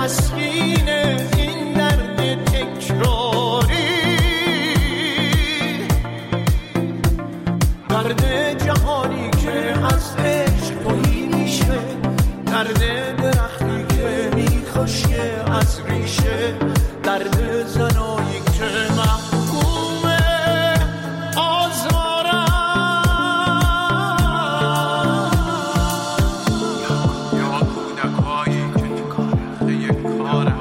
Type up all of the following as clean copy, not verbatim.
تسکین این درد تکراری، درد جهانی که از عشق تویی میشه، درد درختی که میخوشه از ریشه، درد زنایی که محکومه آزارم. یا کودکایی که تو کاره یک کاره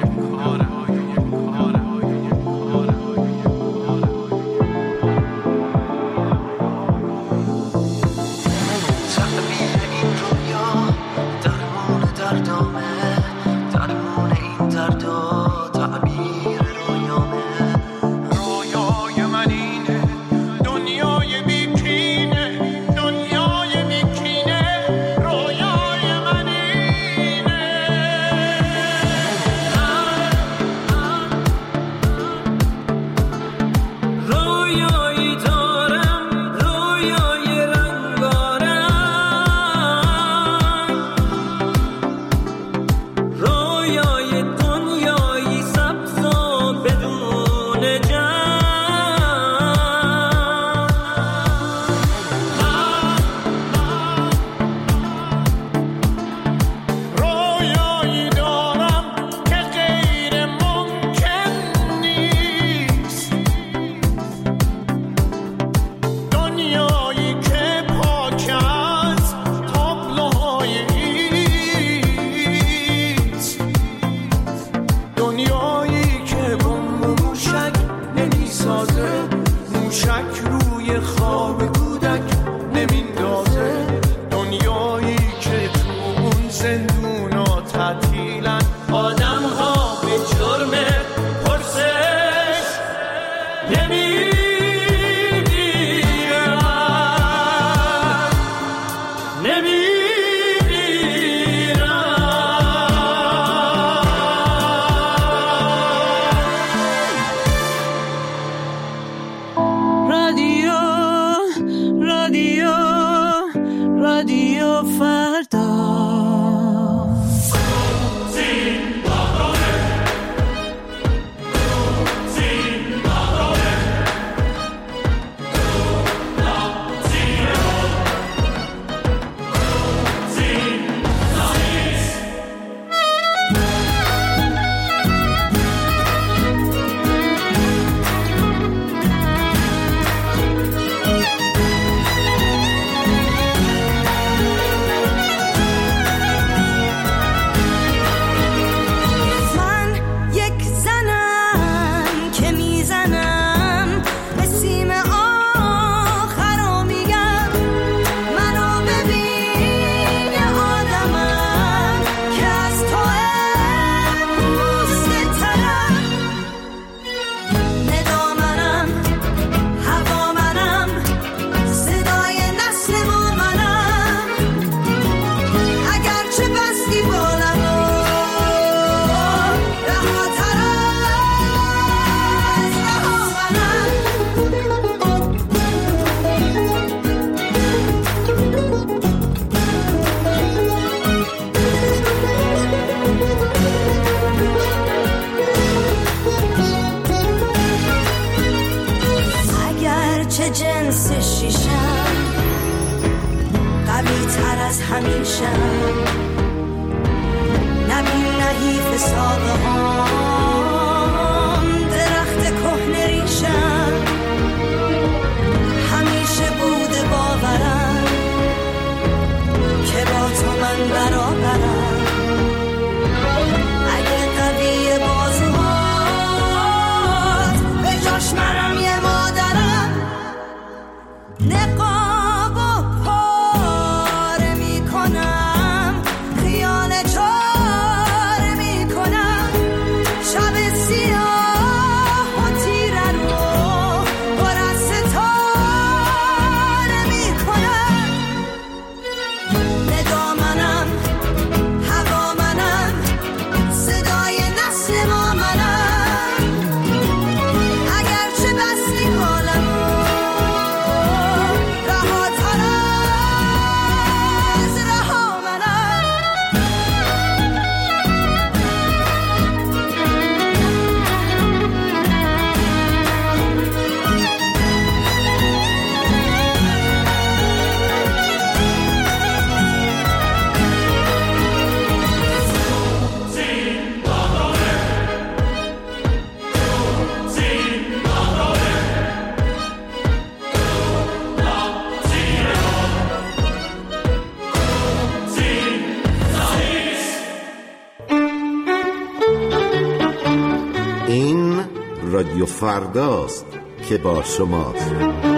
تعبیر این رویا درمان دردامه، درمان این دردا تعبیر رویامه. رویای من اینه دنیای بیکینه، دنیای بیکینه، رویای من اینه. رویایی دارم، رویای رنگارنگ، رویای دنیایی سبز و بدون جنگ. رویایی دارم که غیر ممکن نیست، دنیایی که پاک از تابلوهای ایست، دنیایی که بمب و موشک نمیسازه، موشک روی خواب کودک نمیندازه، دنیایی که تو اون زندونا تعطیلن آدم ها به جرم پرسش نمیمیرن. رادیو رادیو رادیو فردا. چه جنس شیشم قوی تر از همیشم، نبین نحیف ساقه هم درخت کهنه ریشم، همیشه بوده باورم که با تو من برابرم، اگه قوی بازوهات به جاش منم یه مادرم، نقاب و پاره میکنم رادیو فرداست که با شماست.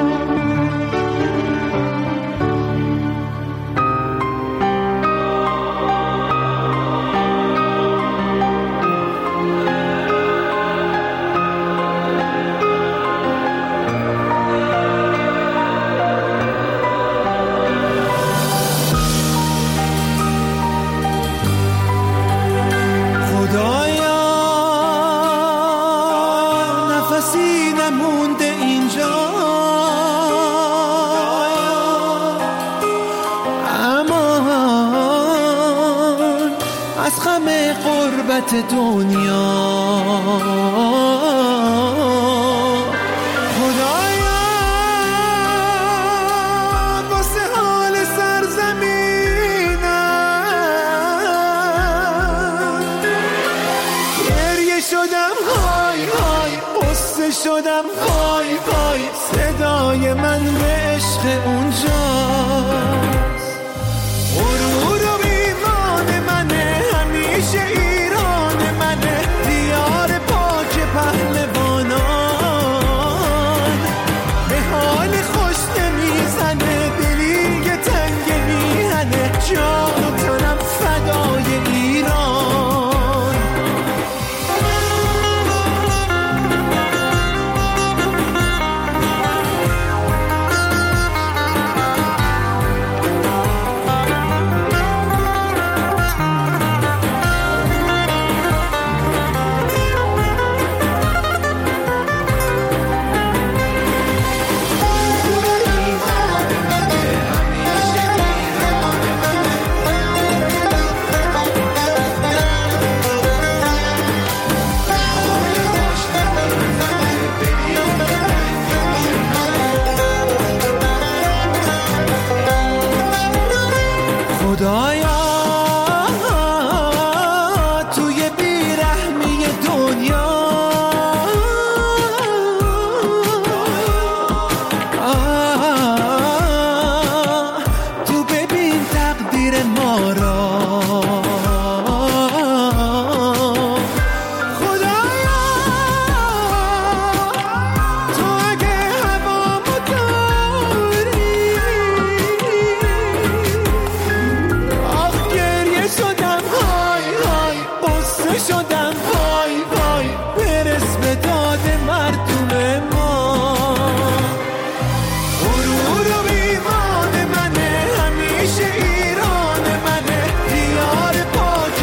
دنیا خدایا واسه حال سرزمینم گریه شدم های های قصه شدم های های صدای من به عشق اونجاست غرور و ایمان منه همیشه پهلوانان به حال خوش نمیزنه دلی که تنگ میهنه جان و تنم فدای ایران خدایا توی بیرحمی دنیا تو ببین تقدیر ما را خدایا تو اگه هوامو داری شدم های های قصه شدم های های برس به داد مردم ما غرور و ایمان منه همیشه ایران منه دیار پاک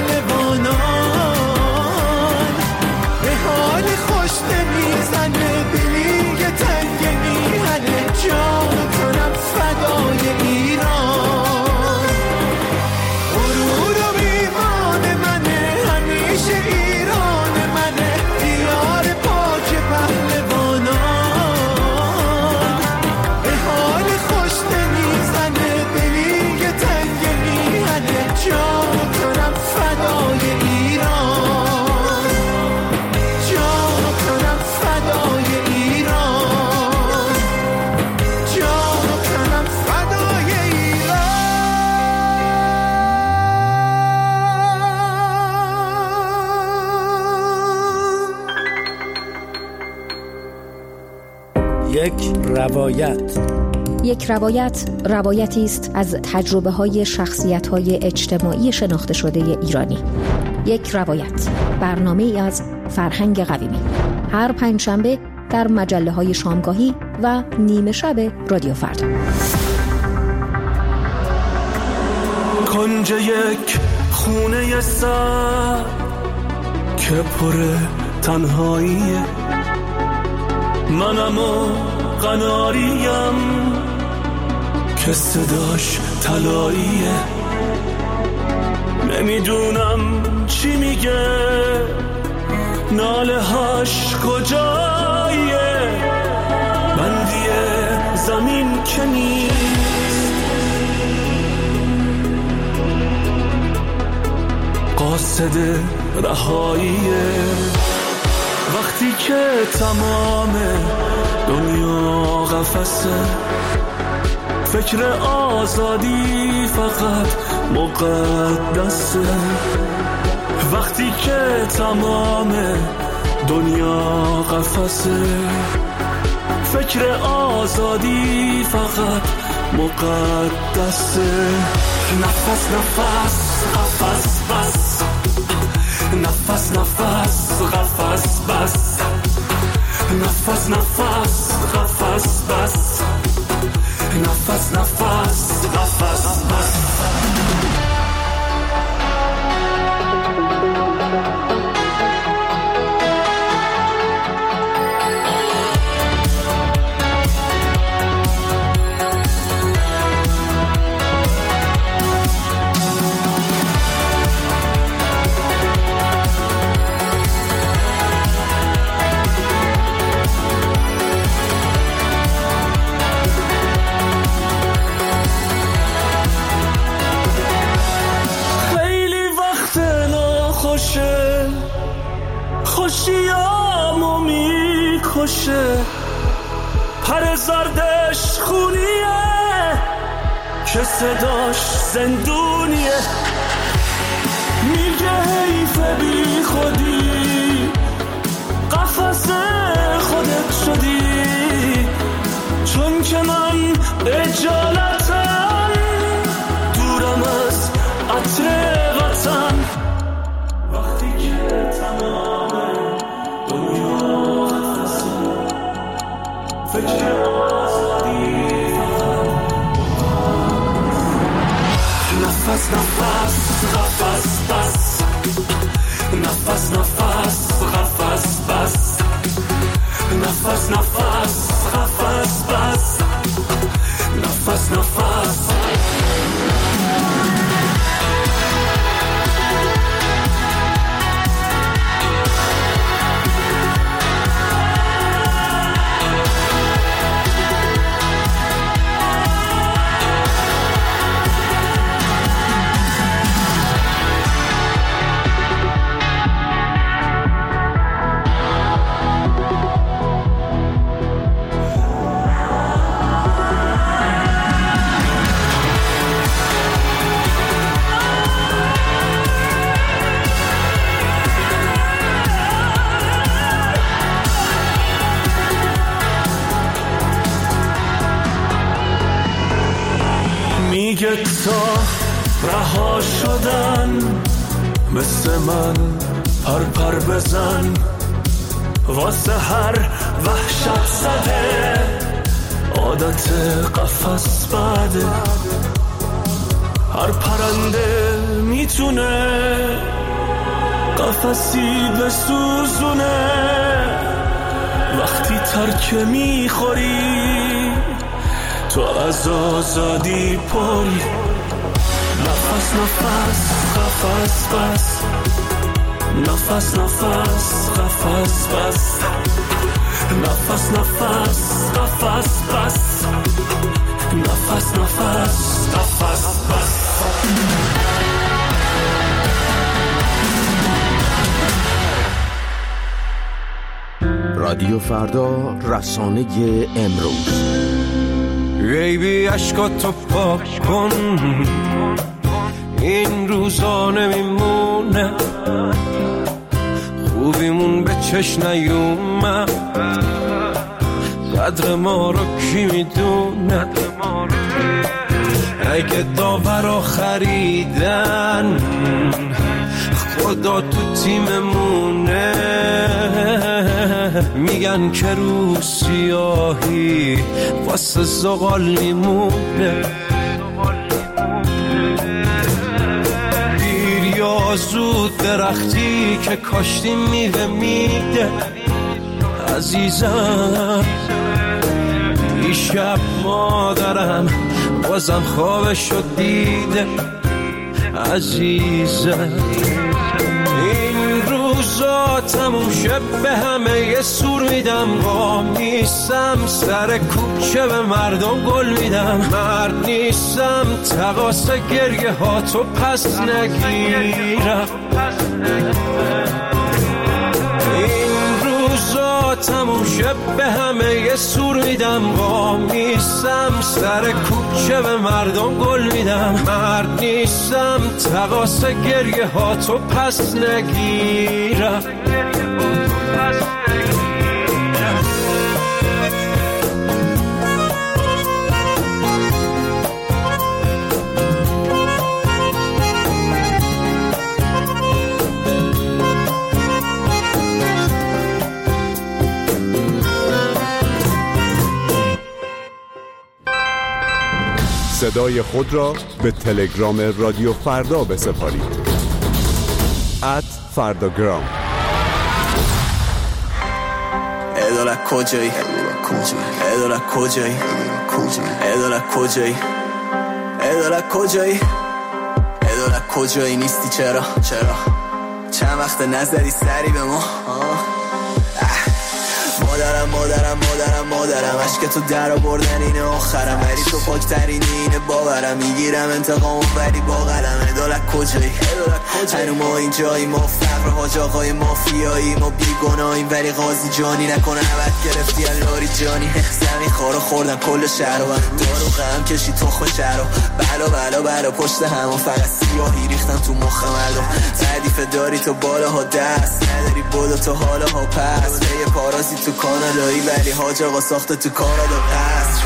پهلوانان به حال خوش نمیزنه دلی که تنگ میهنه جان و تنم فدای ایران غرور و ایمان منه همیشه ایران منه دیار پاک پهلوانان به حال خوش نمیزنه دلی که تنگ میهنه جان و تنم فدای ایران جان و تنم فدای ایران جان و تنم فدای یک روایت روایتی است از تجربه‌های شخصیت‌های اجتماعی شناخته شده ایرانی. یک روایت برنامه‌ای از فرهنگ قویمی هر پنجشنبه در مجله‌های شامگاهی و نیمه شب رادیو فردا. کنج یک خونه سر که پر تنهاییه منم و قناریم که صداش طلاییه نمیدونم چی میگه ناله هاش کجاییه بندی زمین که نیست قاصد رهاییه وقتی که تمام دنیا قفسه فکر آزادی فقط مقدسه وقتی که تمام دنیا قفسه، فکر آزادی فقط مقدسه. نفس نفس قفس بس، نفس نفس قفس بس، نفس نفس قفس بس، نفس نفس قفس بس. خوشیامو میکشه، پر زردش خونیه که صداش زندونیه. میگه حیفه بی خودی، قفس خودت شدی، چون که من اجالتم دورم از عطر وطن. وقتی که تمام دنیا قفسه، فکر آزادی نفس نفس قفس بس، نفس نفس قفس بس، نفس نفس قفس بس، نفس نفس. میگه تا رها شدن مثل من پر بزن، واسه هر وحشت زده عادت قفس بده. هر پرنده میتونه قفسی بسوزونه، وقتی ترک میخوری تو از آزادی پری. نفس نفس قفس بس، نفس نفس قفس بس، نفس نفس قفس بس، نفس نفس قفس بس. رادیو فردا، رسانه امروز. بیبی عشقاتو پاک کن، این روزا نمیمونه، خوبیمون به چشم نیومد، قدر ما رو کی میدونه؟ اگه داورا خریدن خدا تو تیممونه، میگن که رو سیاهی واسه زغال میمونه. دیر یا زود درختی که کاشتی میوه میده عزیزم. دیشب مادرم بازم خوابشو دیده عزیزم. این روزا تموم شه به همه یه سور میدم، قام نیستم سر کوچه به مردم گل میدم، مرد نیستم تقاس گریه ها تو پس نگیرم. این روزا تموم شب به همه یه سور میدم، وا میستم سر کوچه به مردم گل میدم، مرد نیستم تقاس گریه ها تو پس نگیرم. صدای خود را به تلگرام رادیو فردا بسپارید. @فرداگرام. ادالت کجایی؟ ادالت کجایی؟ ادالت کجایی؟ ادالت کجایی؟ ادالت کجایی نیستی چرا؟ چند وقت نظری سری به ما؟ مادرم عشق تو در آوردن اینه آخرم، ولی تو پاکترین اینه باورم، میگیرم انتقامو ولی با قلم. ادالت کجایی؟ هنو ما اینجایی، ما فقر حاج آقای مافیایی، ما بیگناهیم ولی قاضی جانی نکنه عبد گرفتی الاری جانی. زمین خارو خوردن کل شهر و دارو غم کشی تخم شهر و بلا پشت همون فقط سیاهی ریختم تو مخ مردم. تعریف داری تو بالاها دست نداری بودا تو حالاها پس، یه پارازی تو کانادایی ولی حاج آقا ساخته تو کانادا قصر.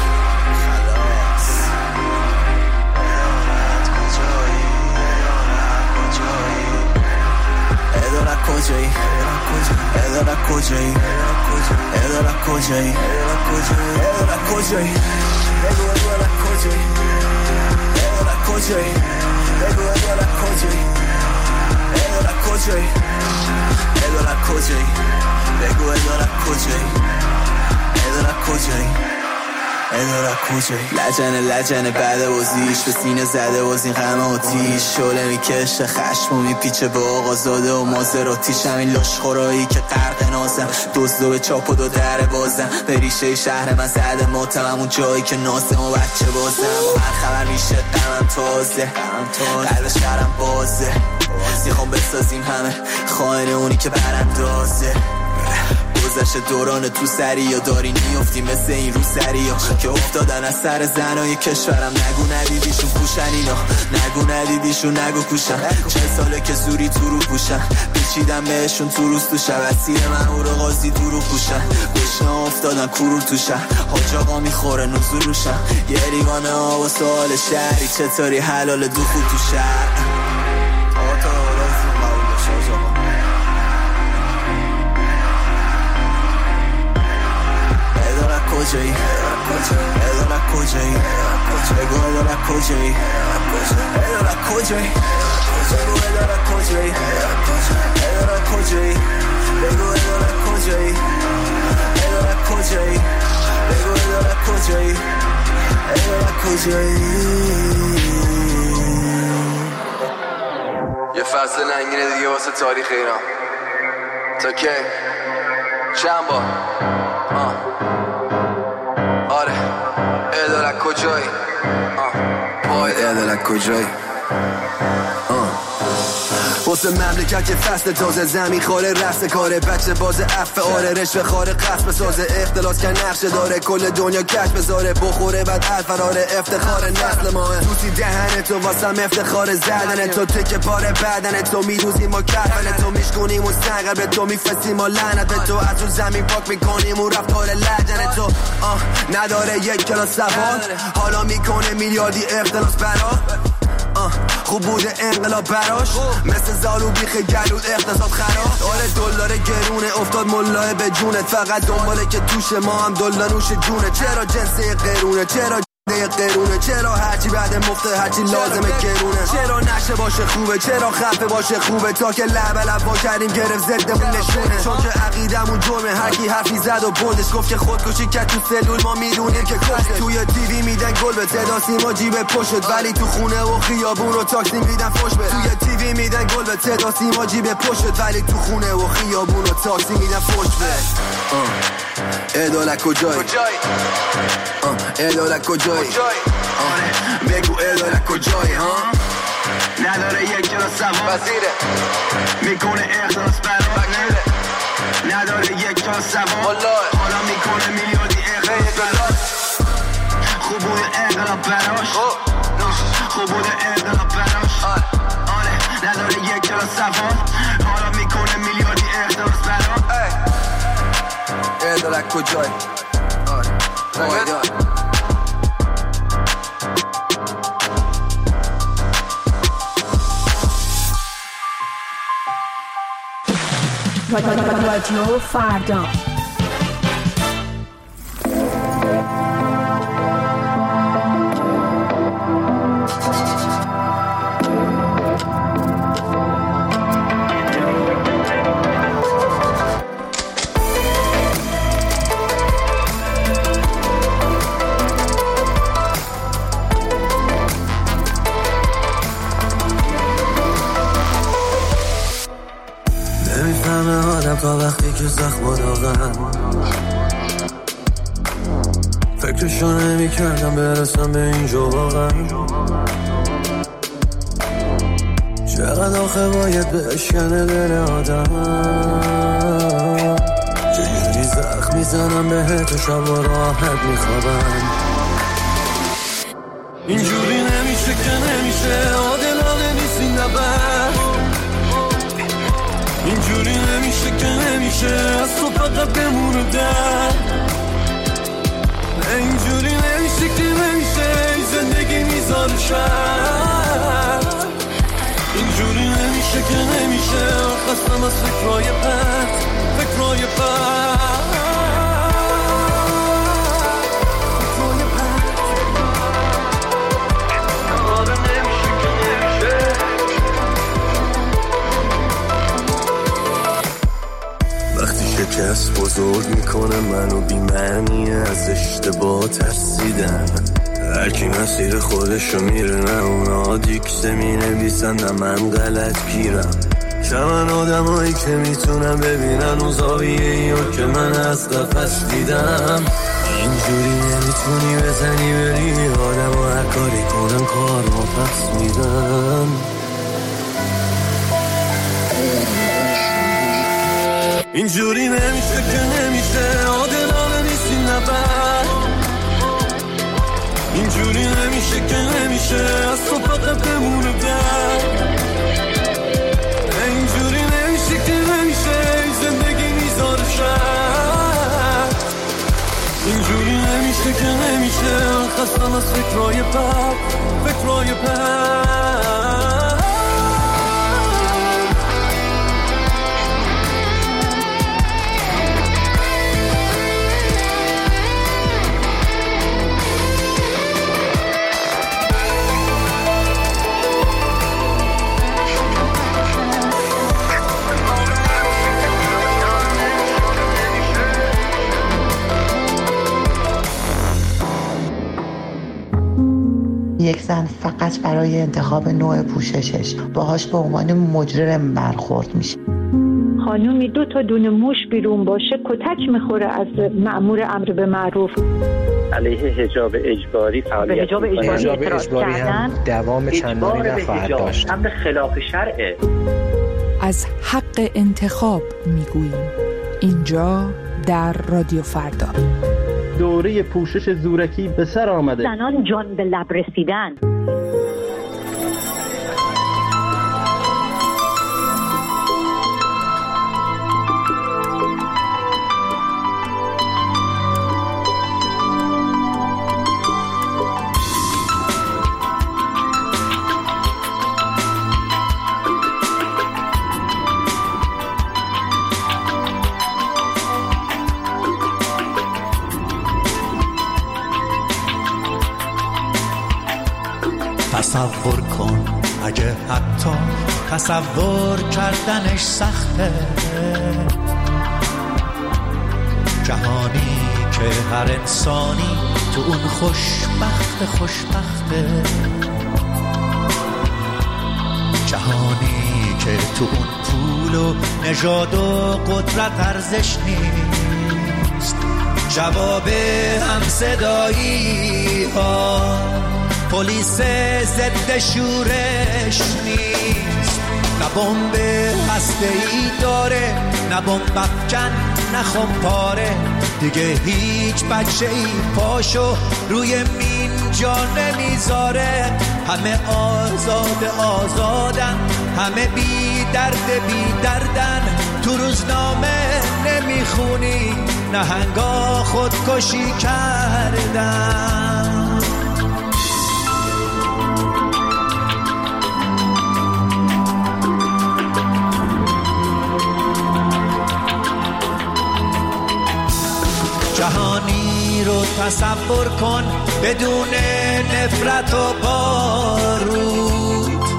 ادالت کجایی؟ ادالت کجایی؟ ادالت کجایی؟ ادالت کجایی؟ بگو ادالت کجایی؟ ادالت کجایی؟ بگو ادالت کجایی؟ ادالت کجایی؟ ادالت کجایی؟ بگو ادالت کجایی؟ ادالت کجایی؟ ادالت کجایی؟ لجنه بعد بازیش به سینه زده باز این غم آتیش، شعله میکشه خشم و میپیچه به آقا زاده و مازراتیش، همین لاشخورایی که غرق نازم، دزدو به چاپ و دو در بازم، به ریشه شهر من زده ماتم، همون جایی که نازم و بچه بازم، هر خبر میشه غمم تازه، قلب شهرم بازه، میخوام بسازیم همه خائن اونی که براندازه. گذشت دوران تو سری یا داری نیفتی مثل این رو سری ها که افتادن از سر زنای کشورم، نگو ندیدیشون کوشن اینا، نگو ندیدیشون نگو کوشن، 40 ساله که زوری تو رو پوشن، پیچیدم بهشون تو روز تو شب، اسیر من او رو قاضی دورو پوشن، گشنه افتادن کرور تو شهر، حاج آقا میخوره نزول روشن، یه ریوانه ها و سوال شهری چطوری حلال دخول تو شهر. کجایی؟ ادالت کجایی؟ بگو ادالت کجایی؟ ادالت کجایی؟ بگو ادالت کجایی؟ ادالت کجایی؟ بگو ادالت کجایی؟ ادالت کجایی؟ بگو ادالت کجایی؟ ادالت کجایی؟ یه فصل ننگینه دیگه واسه تاریخ ایران. تا کی؟ چند بار؟ آره ادالت کجایی؟ پای ادالت کجایی؟ واسه مملکت که فصل تازه زمین خاره رفت کاره، بچه باز عفه آره رشوه خاره قصب سازه، اختلاس که نقشه داره کل دنیا کش بذاره، بخوره بعد الفراره افتخار نسل ماه، دوستی دهن تو واسم افتخار زدن تو، تکه پاره بدن تو میروزیم ما کفن تو، میشکنیم و سنگر به تو میفسیم و لعنت به تو، از اون زمین پاک میکنیم و رفتار لجن تو، نداره یک کلاس سواد حالا میکنه میلیاردی اختلاس برا، خوب بوده انقلاب براش مثل زالو بیخ گلود اقتصاد خراب، آره دلار گرونه افتاد ملاه به جونت، فقط دنباله که توش ما هم دلار نوش جونه، چرا جنسه قرونه، چرا قرونه، چرا هرچی بعد مفته هرچی لازمه گرونه، چرا نشه باشه خوبه، چرا خفه باشه خوبه، تا که لب با کردیم گرفت زدمون نشونه، چون که عقیدمون جرمه، هرکی حرفی زد و بردش گفت که خودکشی کرد تو سلول، ما میدونیم که کشته، توی تیوی میدن گل به صدا سیما جیب پشت، ولی تو خونه و خیابون و تاکسی میدن فوش به، توی تیوی میدن گل به صدا سیما جیب پشت، ولی تو خونه و خیابون و تاکسی میدن فوش به. ادالت کجایی؟ ادالت کجایی؟ بگو ادالت کجایی؟ نداره یک کلاس سواد میکنه اختلاس برای نداره یک تا سوار حالا میکنه میلیاردی اقلاب خوب بوده اقلاب براش خوب بوده اقلاب براش آره نداره یک تا سوار حالا میکنه میلیاردی اقلاب براش اقلاب کجای رادیو فردا. تا وقتی که زخم داغم فکرشو نمی کردم برسم به اینجا واقعا چقدر آخه باید بشکنه دل آدم چجوری زخم میزنم بهت و شب و راحت میخوابم اینجوری نمیشه که نمیشه عادلانه نیست این نبرد اینجوری نمیشه که نمیشه از تو فقط بمونه در اینجوری نمیشه که نمیشه زندگی میذاره شد اینجوری نمیشه که نمیشه خستم از فکرهای پرت فکرهای پرت شکست بزرگ میکنه منو بی‌معنی از اشتباه ترسیدن هرکی مسیر خودشو میره نه اونا دیکته مینویسن نه من غلط گیرم چمن آدمایی که میتونم ببینن اون زاویه‌ایو که من از قفس دیدم اینجوری نمیتونی بزنی بری آدم و هر کاری کنم کار ما پس میدم اینجوری نمیشه که نمیشه عادلانه نیست این نبرد اینجوری نمیشه که نمیشه از تو فقط بمونه در اینجوری نمیشه که نمیشه زندگی میذاره شد اینجوری نمیشه که نمیشه خستم از فکرهای بد فکرهای بد یک زن فقط برای انتخاب نوع پوششش باهاش به عنوان مجرم برخورد میشه. خانومی 2 تا دونه موش بیرون باشه کتک میخوره از مأمور امر به معروف. علیه حجاب اجباری فعالیت حجاب اجباری هم دوام چندانی نخواهد داشت. امر خلاف شرعه. از حق انتخاب میگوییم اینجا در رادیو فردا. دوره پوشش زورکی به سر آمده. زنان جان به لب رسیدن. تصور کن اگه حتی تصور کردنش سخته جهانی که هر انسانی تو اون خوشبخته جهانی که تو اون پول و نژاد و قدرت ارزش نیست جواب همصدایی ها پلیس ضد شورش نیست نه بمب هسته‌ای داره نه بمب افکن نه خمپاره، دیگه هیچ بچه‌ای پاشو روی مین جا نمیذاره. همه آزادن، همه بی دردن، تو روزنامه نمیخونی نهنگا خودکشی کردن. جهانی رو تصور کن بدون نفرت و بارود،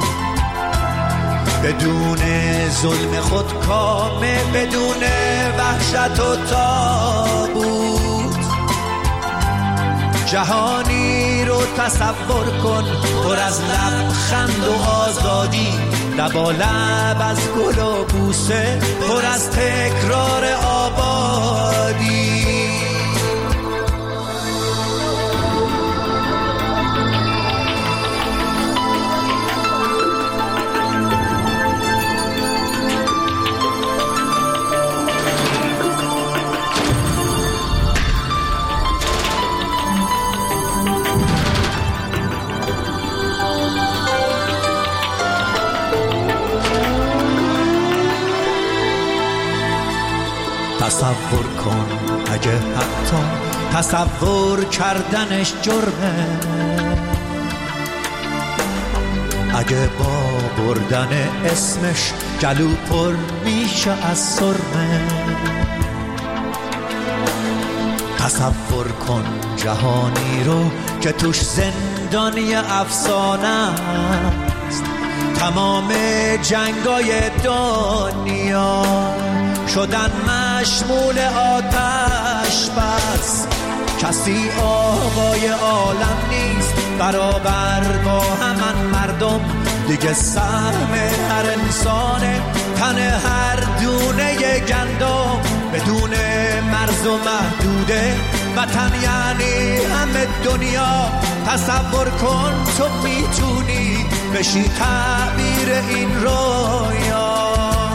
بدون ظلم خودکامه، بدون وحشت و تابوت. جهانی رو تصور کن پر از لبخند و آزادی، لبالب از گل و بوسه، پر از تکرار آبادی. تصور کن اگه حتی تصور کردنش جرمه، اگه با بردن اسمش گلو پر میشه از سرمه. تصور کن جهانی رو که توش زندانی افسانه است، تمام جنگای دنیا شدن مشمول آتش بس. کسی آقای عالم نیست برابر با همان مردم، دیگه سهم هر انسانه تن هر دونه گندم. بدون مرز و محدوده وطن یعنی همه دنیا. تصور کن تو میتونی بشی تعبیر این رویا.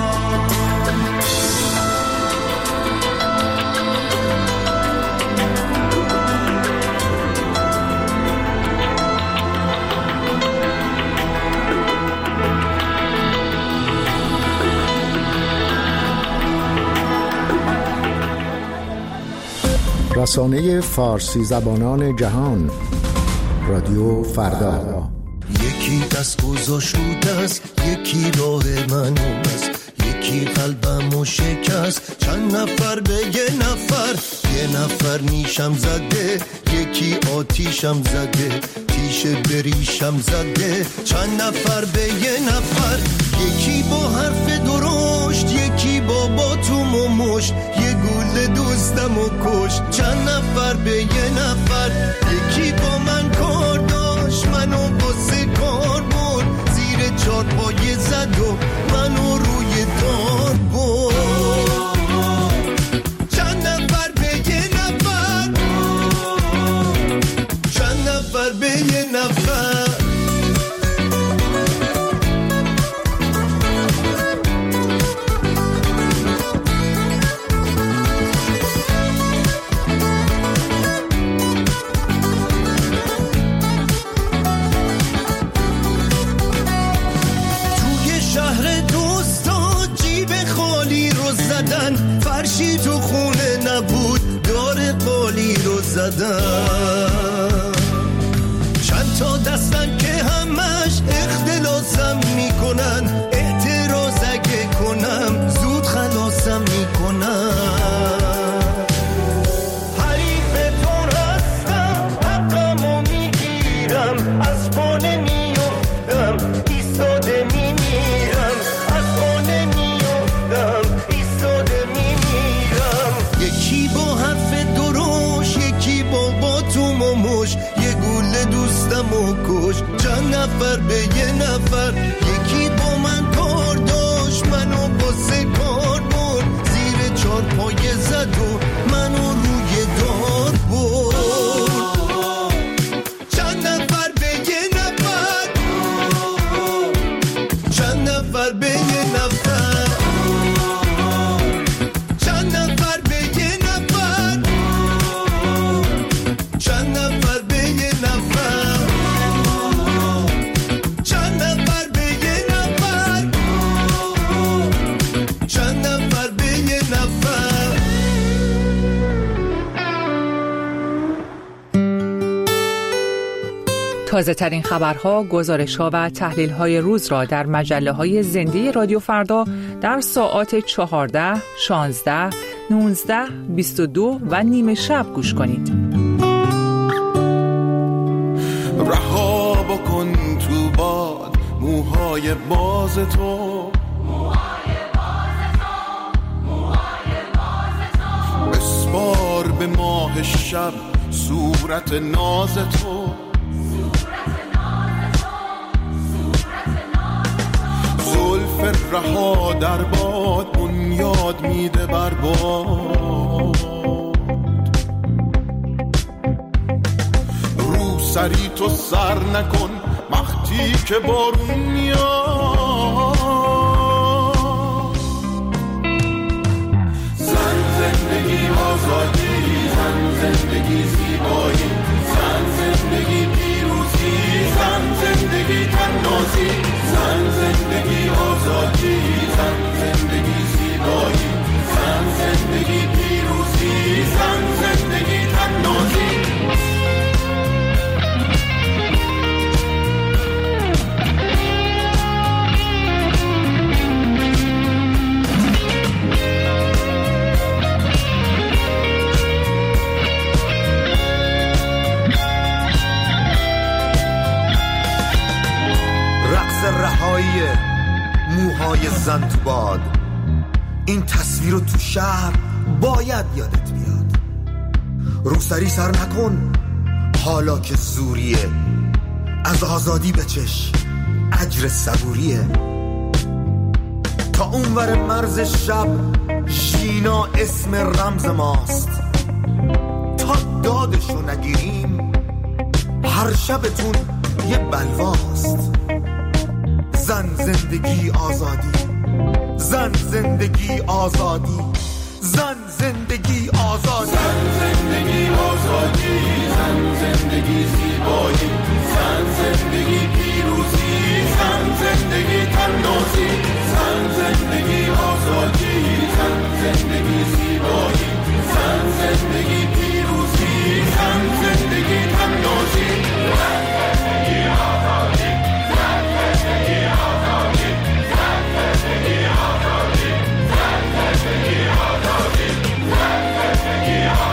رسانه فارسی زبانان جهان، رادیو فردا. یکی دست گذاشت است، یکی راه من است، یکی قلبمو شکست. چند نفر به یه نفر نیشم زده، یکی آتیشم زده، تیشه بریشم زده. چند نفر به یه نفر، یکی با حرف درشت، یکی با باتوم و مشت، یه گل دوستم و کشت. چند نفر به یه نفر، یکی با من کار داشت، منو واسه کار برد، زیر چارپایه زد و منو روی دار برد. چند نفر به یه نفر، چند نفر به یه نفر. فرشی تو خونه نبود، دار قالی رو زدن. چند تا دستن که همش اختلاسم میکنن، اعتراض اگه کنم زود خلاصم میکنن. حریفتون هستم، حقمو میگیرم، از پانه میفتم، ایستاده میمیرم، از پانه میفتم، ایستاده میمیرم. یکی با حرف دروش، یکی با باتوم و مش، یه گوله دوستم و کش. چند نفر به یه نفر، یکی با من کار داشت، منو واسه کار برد، زیر چارپایه زد و منو روی دار برد. چند نفر به یه نفر، چند نفر به یه نفر. تازه ترین خبرها، گزارش‌ها و تحلیل‌های روز را در مجله‌های زنده رادیو فردا در ساعات 14، 16، 19، 22 و نیمه شب گوش کنید. رها بکن تو باد موهای باز تو، بسپار به ماه شب صورت ناز تو، زلف رها در باد بنیاد میده بر باد، رو سری تو سر نکن وقتی که بارون میاد، زن زندگی آزادی، زن زندگی زیبایی، زن زندگی پیروزی، زن زندگی تنازی، زن زندگی آزادی، زن زندگی زیبایی، زن زندگی پیروزی، زن زندگی تنازی. رهایی موهای زن تو باد، این تصویر رو تو شهر باید یادت بیاد. روسری سر نکن حالا که زوریه، از آزادی بچش اجر صبوریه. تا اونور مرز شب ژینا اسم رمز ماست، تا دادشو نگیریم هر شبتون یه بلواست. زن زندگی آزادی، زن زندگی آزادی، زن زندگی آزادی، زن زندگی آزادی، زن زندگی زیبایی، زن زندگی پیروزی، زن زندگی تنازی، زن زندگی آزادی، زن زندگی زیبایی، زن زندگی پیروزی، زن زندگی تنازی، زن زندگی آزادی. Yeah.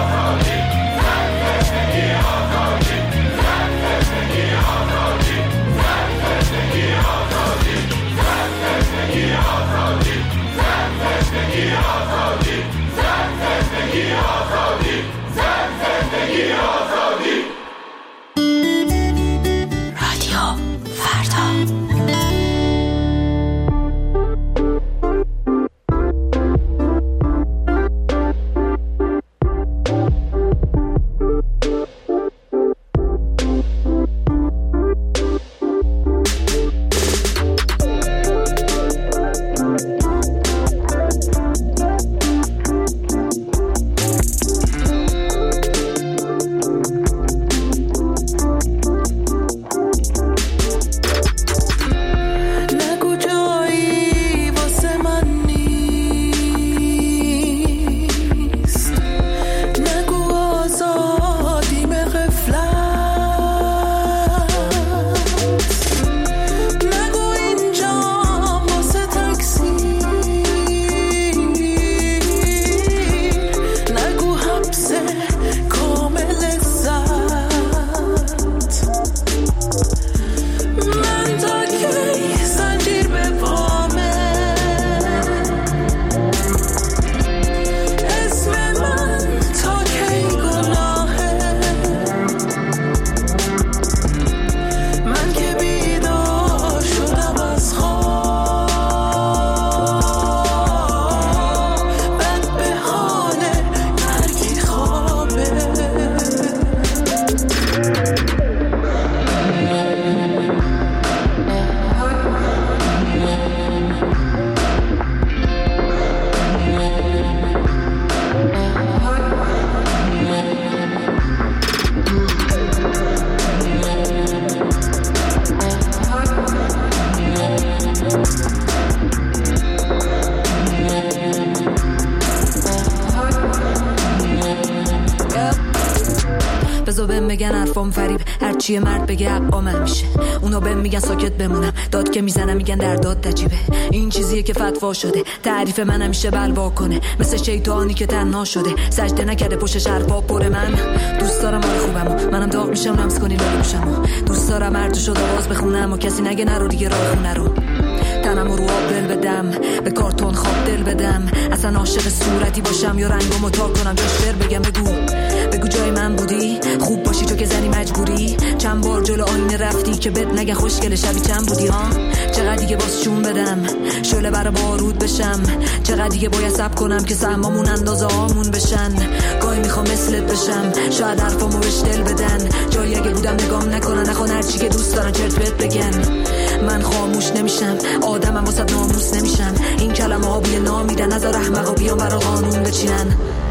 عوام فریب هرچی مرد بگه عقامم میشه. اونا بهم میگن ساکت بمونم، داد که میزنم میگن در داد تجیبه. این چیزیه که فتوا شده، تعریف من همیشه بلوا کنه، مثل شیطانی که تنها شده، سجده نکرده پشت حرفا پر. من دوست دارم حال خوبمو، منم داغ میشم لمس کنی لال گوشمو. دوست دارم هر شد آواز بخونم و کسی نگه نرو دیگه راه خونه رو. تنمو رو آب دل بدم، به کارتون خواب دل بدم، اصلا عاشق صورتی باشم یا رنگمو تا کنم یا شعر بگم. بگو جای من بودی، خوب باشی تو که زنی مجبوری. چند بار جلو آینه رفتی که بد نگه خوشگل شبی چند بودی ها. چقدر دیگه باز شون بدم شعله برا بارود بشم، چقدر دیگه باید صبر کنم که سهمامون اندازه هامون بشن. گاهی میخوام مثلت بشم، شاید حرفامو بهش دل بدن، جایی اگه بودم نگام نکنن، نخوان هرچی که دوست دارن چرت بهت بگن. من خاموش نمیشم، آدمم واسه ناموس نمیشم، این کلمه ها بوی نامیدن، نذار احمقا بیان برا قانون بچینن.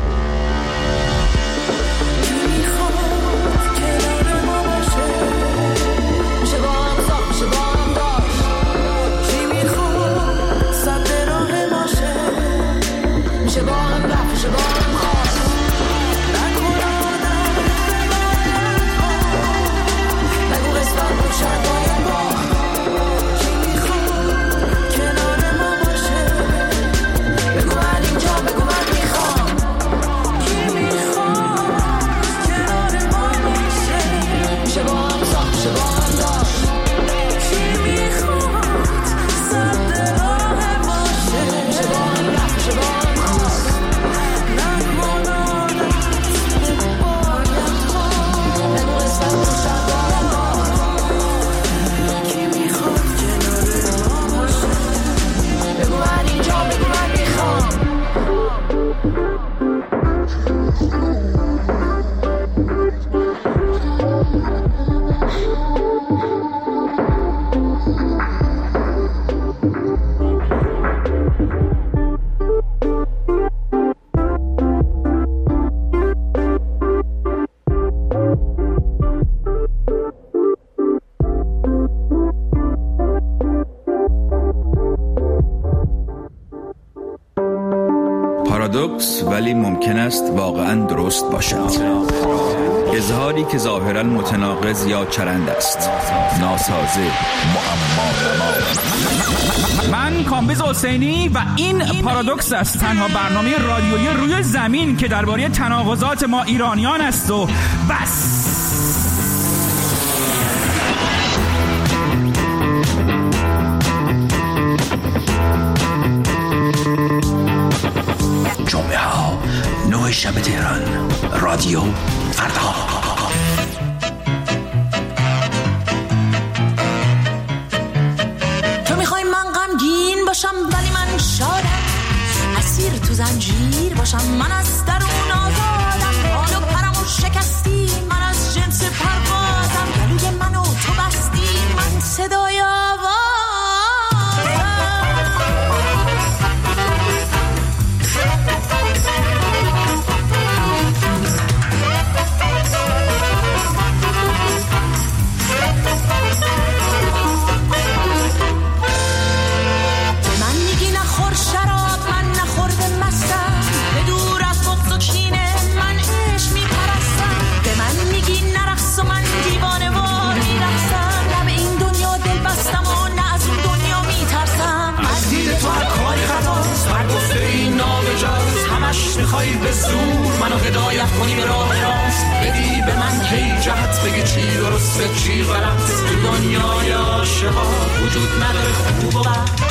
پارادوکس ولی ممکن است واقعا درست باشد. اظهاری که ظاهرا متناقض یا چرند است، ناسازه، معما. من کامبیز حسینی و این پارادوکس است، تنها برنامه رادیویی روی زمین که درباره تناقضات ما ایرانیان است و بس. جمعه ها 9 شب تهران، رادیو فردا. تو میخوای من غمگین باشم ولی من شادم، اسیر تو زنجیر باشم من از درون آزادم، حال و پرمو شکستی من از جنس پروازم، گلوی منو تو بستی من صدای آوازم. میخوای به زور منو هدایت کنی به راه راست، بدی به من کی جهت، بگی چی درسته چی غلط. تو دنیای عاشقا وجود نداره خوب و بد.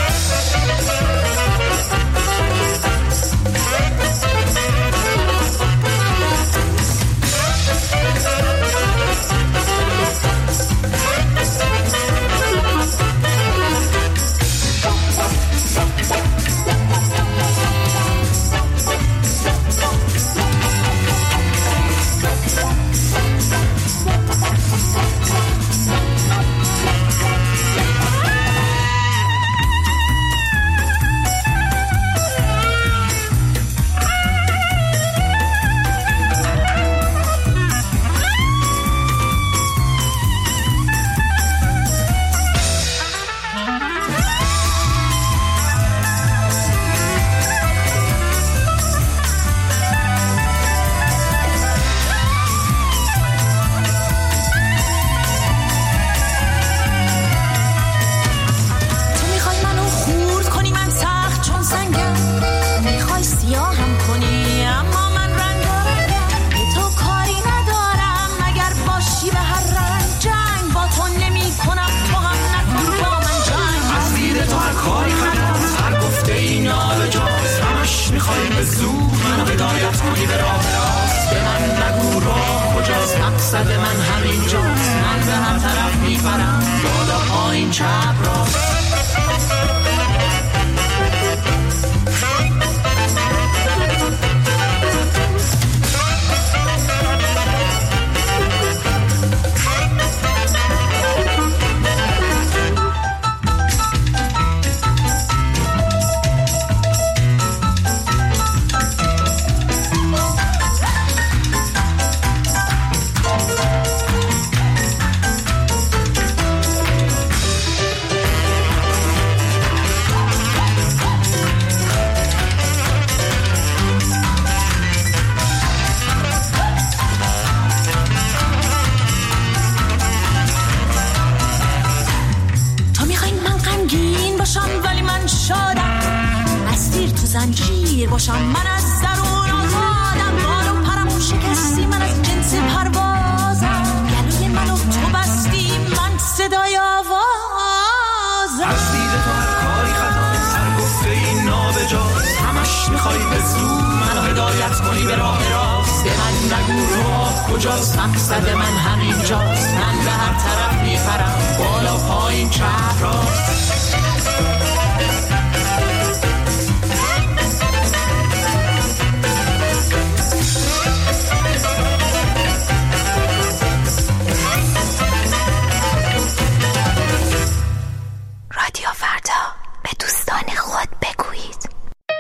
به زور منو هدایت کنی به راه راست. به من نگو راه کجاست، مقصد من همینجاست. من به هر طرف میپرم، بالا پایین چپ راست. زنجیر باشم من از درون آزادم، بال و پرمو شکستی من از جنس پروازم، گلوی منو تو بستی من صدای آوازم. از دید تو هر کاری خطا، هر گفته این نابجاست. همش میخوای به زور منو هدایت کنی به راه راست. به من نگو راه کجاست، مقصد من همینجاست. من به هر طرف میپرم، بالا پایین چپ راست. رادیو فردا، به دوستان خود بگویید.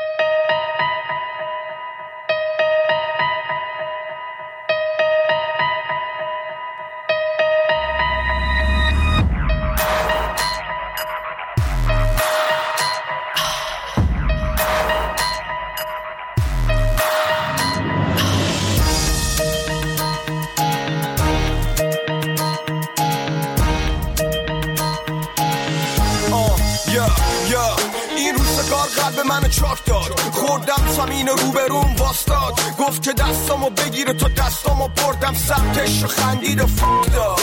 این روزگار قلب من چاک داد، خوردم زمین روبروم واستاد، گفت که دستامو بگیره تو دستامو بردم سمتش و خندید و فک داد.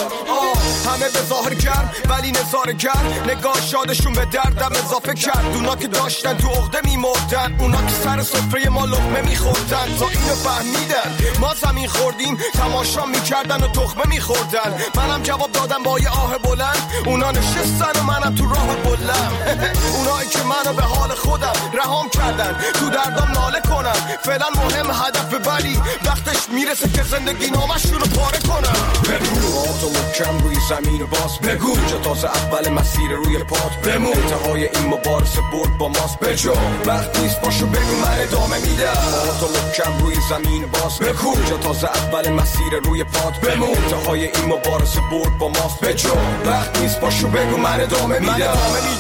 همه به ظاهر گرم ولی نظاره گرم، نگاه شادشون به دردم اضافه کرد. اونا که داشتن تو عقده میمردن، اونا که سر سفره ما لقمه میخوردن. تا اینو فهمیدن ما زمین خوردیم، تماشا میکردن و تخمه میخوردن. منم جواب دادم با یه آه بلند، اونا نشستن و منم تو راه بلند. اونایی که منو به حال خودم رهام کردن، تو دردم ناله کنم. فعلا مهم هدف، ولی وقتش میرسه که زندگی نامشون رو پاره کنم. بگو تو محکم روی زمین باز، بگو جا تازه اول مسیر روی پات بمون. انتهای این مبارزه برد با ماست بجا، وقت نیست باشو بگو من ادامه میدم. تو محکم روی زمین باز، بگو جا تازه اول مسیر روی پات بمون. انتهای این مبارزه برد با ماست بجا، وقت نیست باشو بگو من ادامه میدم.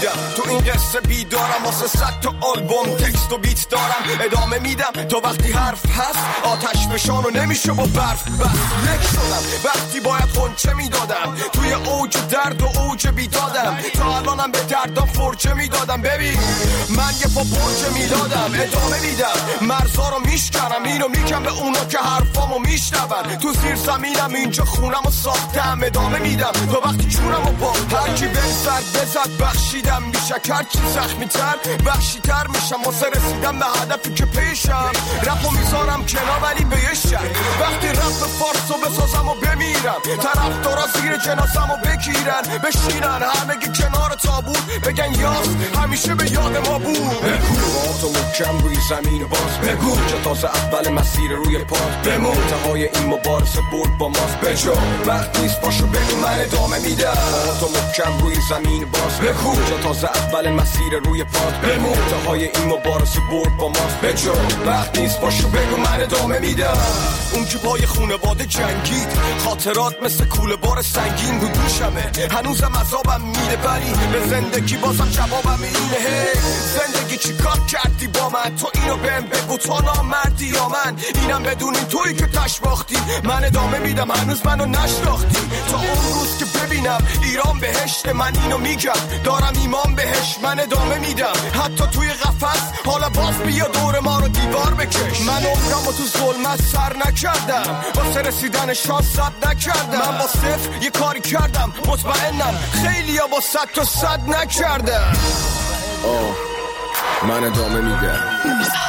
تو این قصه بیدارم، واسه 100 تا آلبوم تکست و بیت دارم. ادامه میدم تا وقتی حرف هست، آتش فشان و نمیشه با برف. بس لک شدم وقتی باید خونچه میدادم، توی اوج درد و اوج بیدادم. تا الانم به دردم فرچه میدادم. ببین من یه پا پرچه میدادم، ادامه میدم. مرزا رو میشکنم، اینو میگم به اونا که حرفامو میشنون. تو زیر زمینم اینجا خونم و ساختم، ادامه میدم تا وقتی چونم و با هرکی بهم سر بزد بخشیدم. میشه هرچی زخمی تر وحشی تر میشم، واسه رسیدم به هدفی که پیشم. رپو میذارم کنار ولی به یه شک، وقتی رپ فارسو بسازم و بمیرم. طرفدارا زیر جنازمو بگیرن بشینن همگی کنار تابوت، بگن یاس همیشه به یاد ما بود. بگو تو محکم روی زمین باز، بگو جا تازه اول مسیر روی پات بمون. انتهای این مبارزه برد با ماست بجا، وقت نیست باشو بگو من ادامه میدم. تو محکم روی زمین باز، بگو جا تازه اول مسیر روی پات بمون. انتهای این مبارزه برد با ماست بجا، وقت نیست باشو بگو من ادامه میدم. اون که پای خونواده جنگید، خاطرات مثل کوله بار سنگین رو دوشمه. هنوزم عذابم میده ولی به زندگی بازم جوابم اینه. زندگی چی کار کردی با من؟ تو اینو بهم بگو، تو نامردی یا من؟ اینم بدون این تویی که تش باختی. من ادامه میدم هنوز منو نشناختی. تا اون روز که ببینم ایران بهشت، من اینو میگم دارم ایمان بهش. من ادامه میدم حتی توی قفس، حالا باز بیا دور ما رو دیوار بکش. من عمرمو تو ظلمت سر نکردم، واسه رسیدن شانس صد نکردم. من با صفر یه کاری کردم، مطمئنم خیلیا با 100 تا 100 نکردم. من ادامه میدم.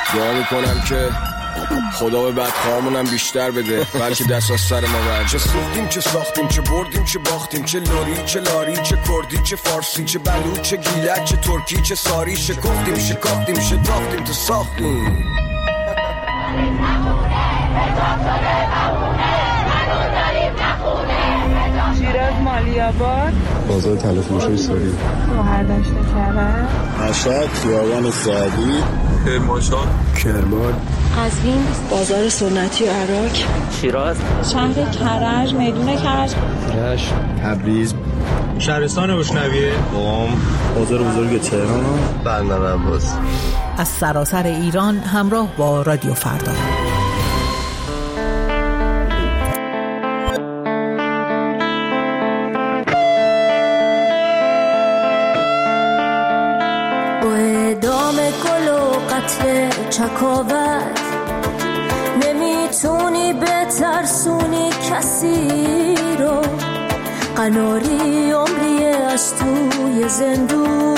دعا میکنم که خدا به بدخواهامونم بیشتر بده، بلکه دست از سر ما برد. چه سوختیم چه ساختیم، چه بردیم چه باختیم، چه لوری چه لاری، چه کردی چه فارسی، چه بلوچ چه گیلک، چه ترکی چه ساری، شکفتیم شکافتیم شتافتیم تو ساختیم. شیراز مالی‌آباد، بازار تلفروشی ساری، مهردشت کرد، مشهد خیابان سعدی، کرمانشاه، کرمان، قزوین بازار سنتی عراق، شیراز، شهر کرج، میدون کرج، رشت، تبریز، شهرستان بشنویه، قم، بازار بزرگ تهران، بندر عباس. از سراسر ایران همراه با رادیو فردا. چکاوت نمیتونی بترسونی کسی رو، قناری عمریه از توی زندون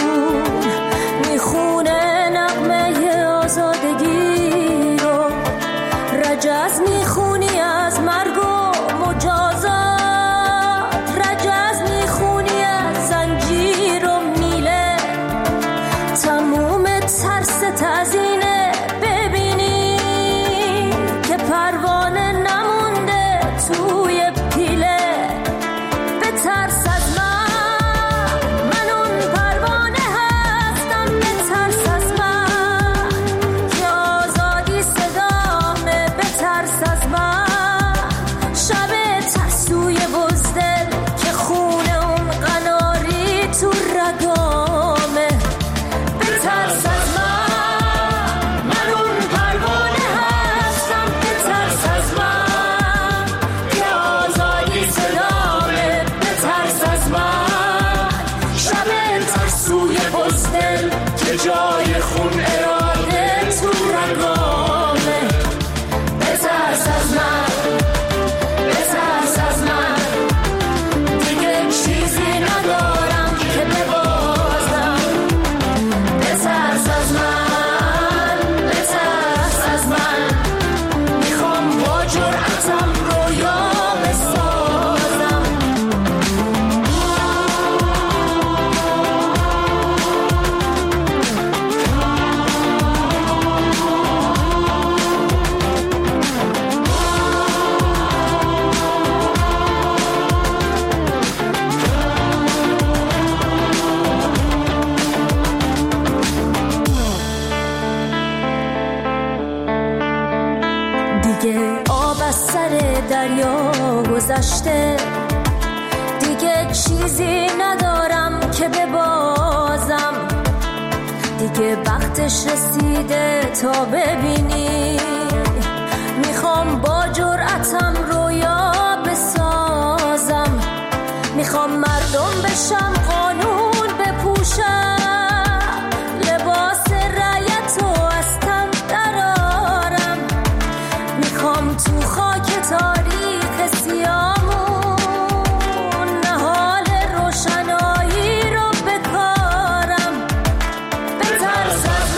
میخونه نغمه آزادگی رو، رجز میخونی از مرگ و مجازات، رجز میخونی از زنجیر و میله، تموم ترس تزینه پروانه نمونده توی پیله، به ترس از من اون پروانه هستم، به ترس از من که آزادی صدامه، به ترس از من شب ترسوی بزدل که خونه اون قناری تو رگامه، به ترس از من جای خون اراده تو رگامه، بترس از من، بترس از من، دیگه چیزی ندارم که ببازم، بترس از من، بترس از من، میخوام با جرأتم رویا بسازم. دریا گذشته، دیگه چیزی ندارم که ببازم، دیگه وقتش رسیده تا ببینی، میخوام با جرأتم رویا بسازم، میخوام مردم بشم، قانون بپوشم، لباس رعیت و از تن درارم، میخوام تو خاک تاریخ سیامون نهال روشنایی رو بکارم، به ترس از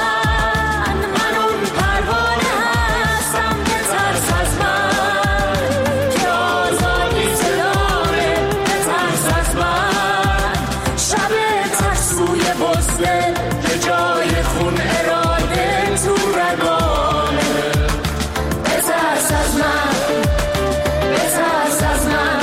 من اون پروانه هستم، به ترس از من که آزادی صدامه، به ترس از من شب ترسوی بزدل که جای خون اراده تو رگامه، به ترس از من، بترس از من،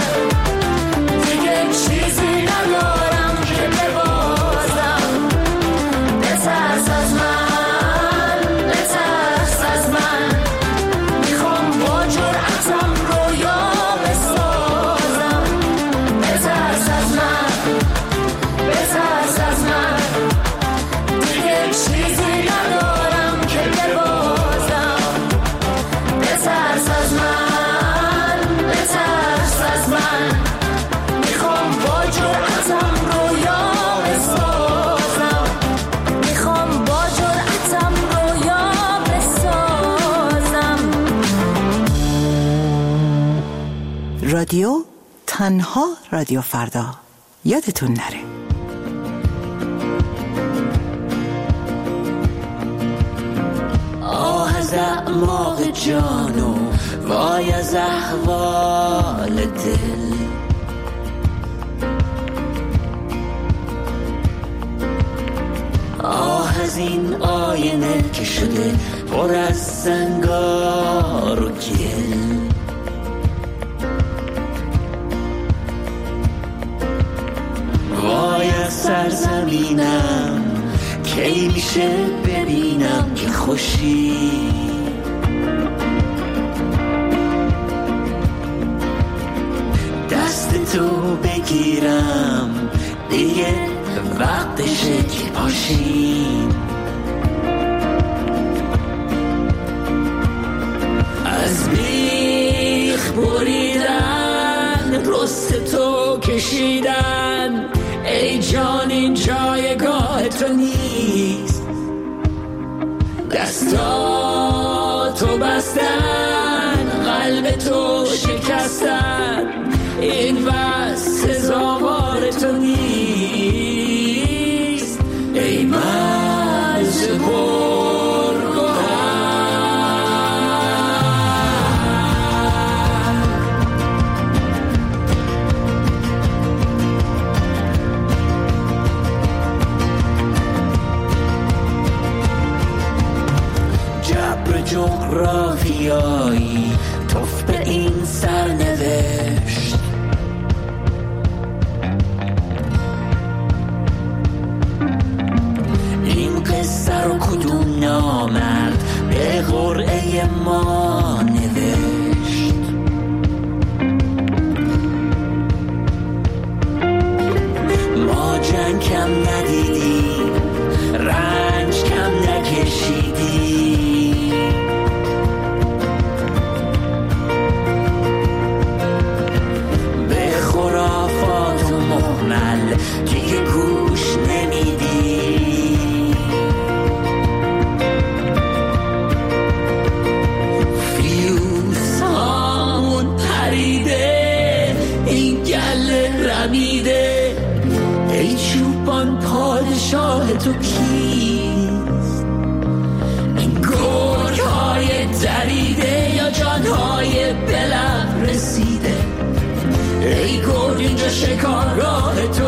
دیگه چیزی ندارم که ببازم، بترس از من، بترس از من، میخوام با جرأتم رویا بسازم، بترس از من، بترس از من، دیگه چیزی ندارم که ببازم، بترس از من، بترس از من، میخوام با جرأتم رویا بسازم، میخوام با جرأتم رویا بسازم. رادیو تنها رادیو فردا، یادتون نره. اعماق جانو وای از احوال دل. آه از این آینه که شده پر از زنگار و گل. وای از سرزمینم کی میشه ببینم که خوشی. دست تو بگیرم دیگه وقتشه که پاشیم. از بیخ بریدن رست تو کشیدن ای جان این جایگاه تو نیست. دستاتو بستن قلب تو شکستن این بس سزاوار تو نیست. ای مرز جغرافیایی توف به این سرنوشت. این قصه رو کدوم نامرد به قرعه ما نوشت. ما جنگ کم ندیدیم رنج کم نکشیدیم. دیگه گوش نمیدی. فیوز هامون پریده این گله رمیده. ای چوبان پادشاه تو کیست؟ این گرگ های دریده یا جانهای بلم رسیده. ای گرگ اینجا شکارگاه تو